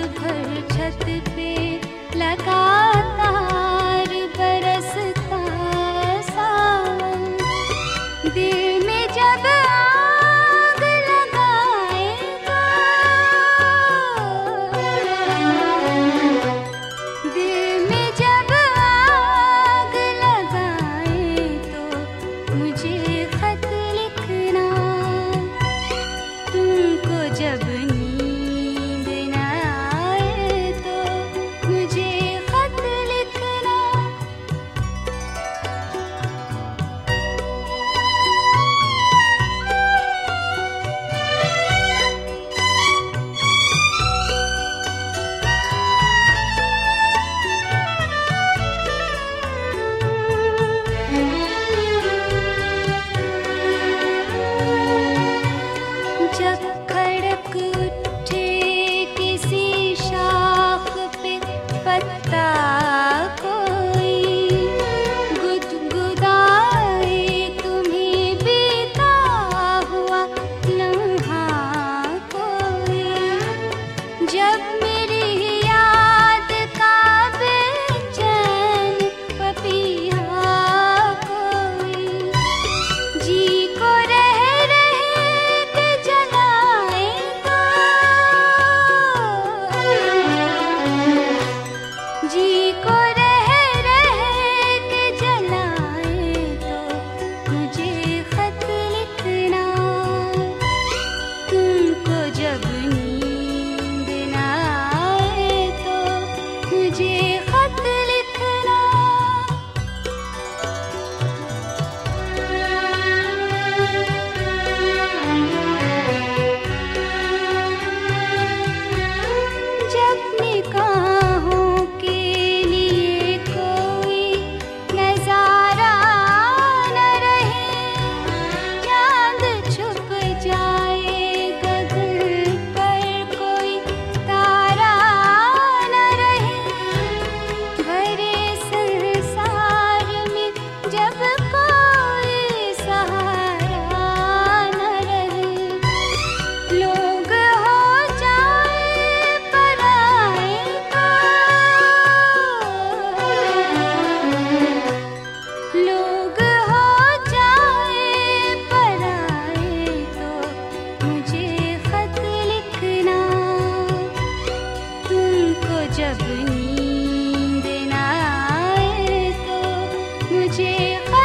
भर छत पे लगातार बरसता सावन। दिल में जब आग लगाएगा, दिल में जब आग लगाए तो मुझे खत लिखना। तुमको जब नींद न आए तो मुझे खत लिखना। जब खड़क उठे किसी शाख पे पत्ता कोई, गुदगुदाए तुम्हें बीता हुआ लम्हा कोई। जब मेरी याद का बेचैन पपीहा कोई, जी को रह के जलाएगा, जी को रह के जलाए तो मुझे खत लिखना। तुमको जब नींद न आए तो मुझे खत लिखना। जब निगाहों के लिए कोई नजारा न रहे, चांद छुप जाए गगन पर कोई तारा न रहे, भरे संसार में जब कोई सहारा न रहे, लोग हो जाए पराए तो, लोग हो जाए पराए तो मुझे खत लिखना। तुमको जब नींद न आए तो मुझे